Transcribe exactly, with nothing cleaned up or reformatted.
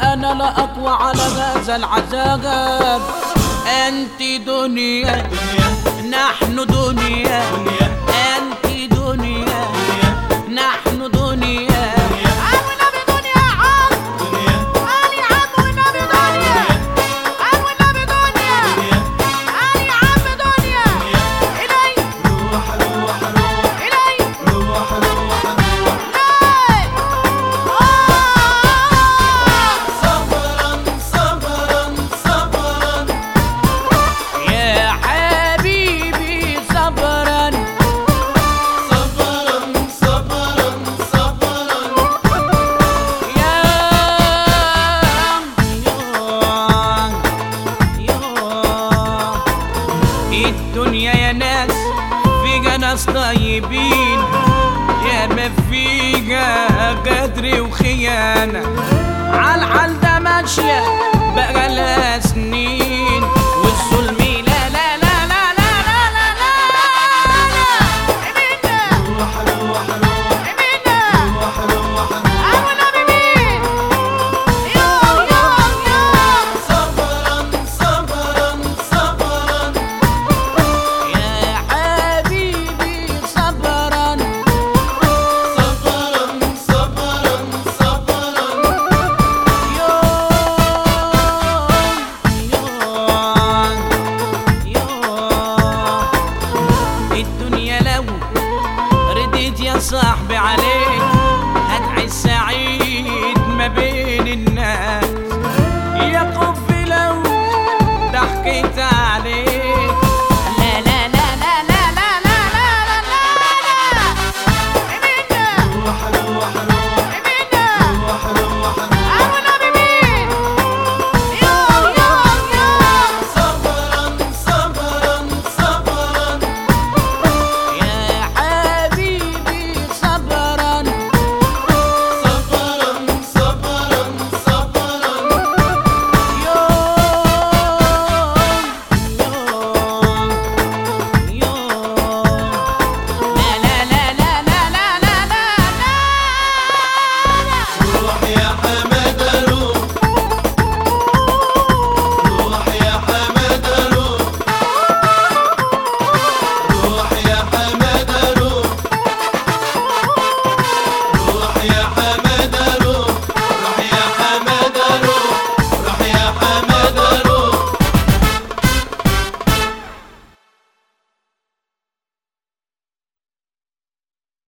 وأنا لا أقوى على هذا العذاب. أنت دنيا نحن دنيا، أنت دنيا نحن دنيا. الدنيا يا ناس فيها ناس طيبين، يا ما فيها غدر وخيانة. عالحال ده ماشية بقالها سنين، والظلم لا لا لا لا لا لا لا لا روح روح روح روح روح أولا بمين يو يو يو. صبرا صبرا صبرا يا حبيبي، صبرا صبرا صبرا صبرا الدنيا لو رديت يا صاحبي عليك